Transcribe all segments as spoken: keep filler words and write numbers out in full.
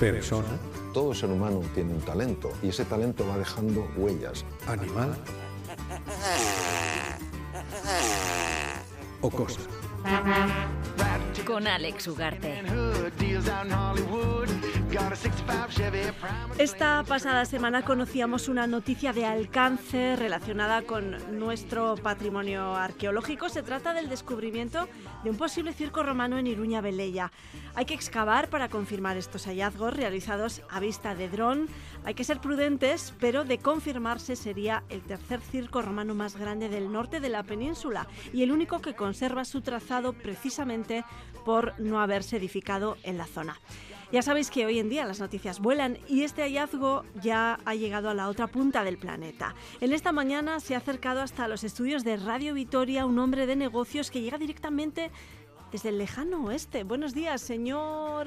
persona, Todo ser humano tiene un talento y ese talento va dejando huellas. animal o cosa. Con Alex Ugarte. Esta pasada semana conocíamos una noticia de alcance relacionada con nuestro patrimonio arqueológico. Se trata del descubrimiento de un posible circo romano en Iruña Velella. Hay que excavar para confirmar estos hallazgos realizados a vista de dron. Hay que ser prudentes, pero de confirmarse sería el tercer circo romano más grande del norte de la península y el único que conserva su trazado precisamente por no haberse edificado en la zona. Ya sabéis que hoy en día las noticias vuelan y este hallazgo ya ha llegado a la otra punta del planeta. En esta mañana se ha acercado hasta los estudios de Radio Vitoria un hombre de negocios que llega directamente desde el lejano oeste. Buenos días, señor...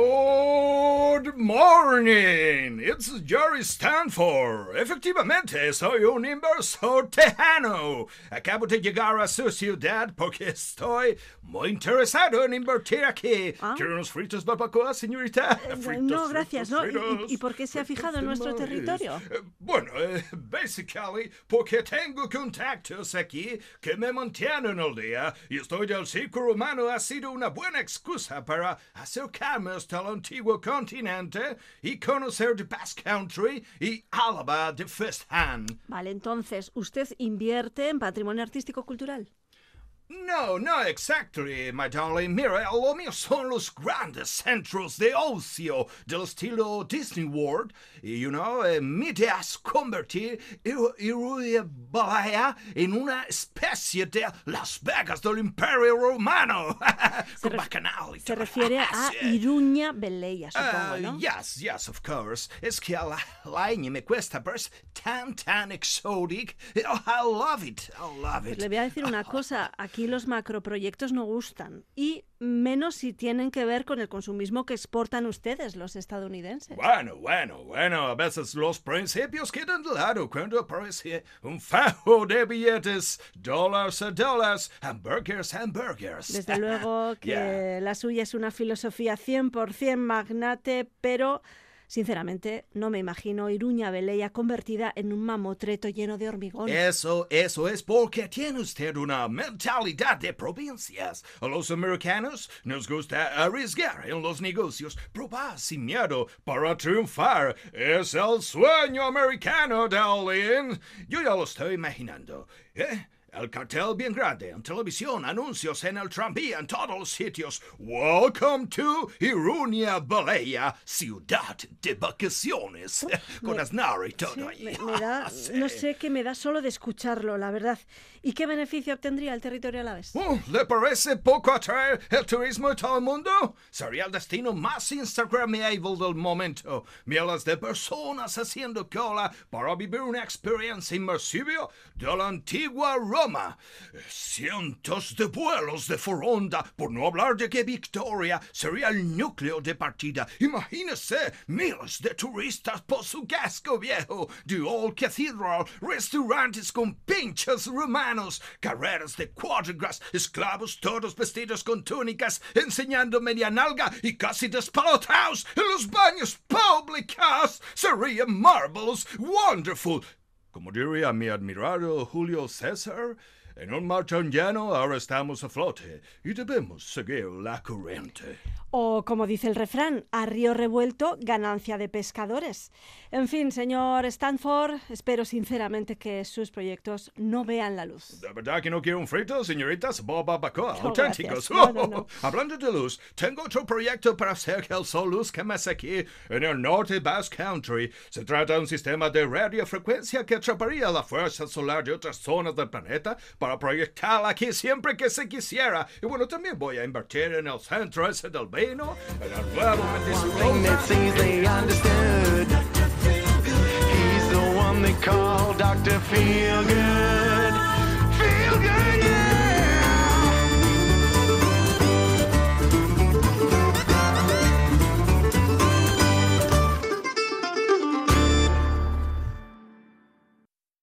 Good morning, it's Jerry Stanford. Efectivamente, soy un inversor tejano. Acabo de llegar a su ciudad porque estoy muy interesado en invertir aquí. ¿Ah? ¿Quiere unos fritos barbacoa, señorita? Eh, Fritos, no, gracias. fritos, ¿no? ¿Y, fritos, y por qué se ha fritos fijado en de nuestro maíz. territorio? Eh, bueno, eh, basically, porque tengo contactos aquí que me mantienen al día y estoy del circo romano. Ha sido una buena excusa para acercarme hasta el antiguo continente y conocer the Basque Country y Álava de first hand. Vale, entonces, ¿usted invierte en patrimonio artístico-cultural? No, no exactly, my darling. Mira, lo mío son los grandes centros de ocio del estilo Disney World. Y, you know, eh, mi idea es convertir Iru- Iruña Velella en una especie de Las Vegas del Imperio Romano. Se, Con ref- bacanal y se todo. refiere a Sí. Iruña Velella, supongo, Uh, ¿no? yes, yes, of course. Es que la, la ñ me cuesta, pero es tan, tan exotic. Oh, I love it, I love Pues it. le voy a decir una cosa, aquí los macroproyectos no gustan, y menos si tienen que ver con el consumismo que exportan ustedes, los estadounidenses. Bueno, bueno, bueno, a veces los principios quedan de lado cuando aparece un fajo de billetes, dólares a dólares, hamburgers a hamburgers. Desde luego que Yeah. la suya es una filosofía cien por ciento magnate, pero sinceramente no me imagino Iruña Velella convertida en un mamotreto lleno de hormigón. Eso, eso es porque tiene usted una mentalidad de provincias. A los americanos nos gusta arriesgar en los negocios, probar sin miedo para triunfar. Es el sueño americano, darling. Yo ya lo estoy imaginando, ¿eh? El cartel bien grande en televisión, anuncios en el tranvía, en todos los sitios. Welcome to Iruña Velella, ciudad de vacaciones. Con Me- Aznar y todo Sí, ahí. me, me da, Sí. no sé qué me da solo de escucharlo, la verdad. ¿Y qué beneficio obtendría el territorio alavés? Oh, ¿le parece poco atraer el turismo de todo el mundo? Sería el destino más instagramable del momento. Miles de personas haciendo cola para vivir una experiencia inmersiva de la antigua Roma. Cientos de vuelos de Foronda, por no hablar de que Victoria sería el núcleo de partida. Imagínese miles de turistas por su casco viejo, the Old Cathedral, restaurantes con pinchos romanos, carreras de cuadrigas, esclavos todos vestidos con túnicas, enseñando media nalga y casi despalotados en los baños públicos. Sería marvelous, wonderful. Como diría mi admirado Julio César, en un mar tan lleno ahora estamos a flote y debemos seguir la corriente. O, como dice el refrán, a río revuelto, ganancia de pescadores. En fin, señor Stanford, espero sinceramente que sus proyectos no vean la luz. ¿De verdad que no quiero un frito, señoritas? Boba Bacoa, No, auténticos. gracias. No, no, no. Hablando de luz, tengo otro proyecto para hacer que el sol luzca más aquí, en el norte Basque Country. Se trata de un sistema de radiofrecuencia que atraparía la fuerza solar de otras zonas del planeta para proyectarla aquí siempre que se quisiera. Y bueno, también voy a invertir en el centro ese del vino, en el nuevo Thing that seems they understood. He's the one they call Doctor Feelgood.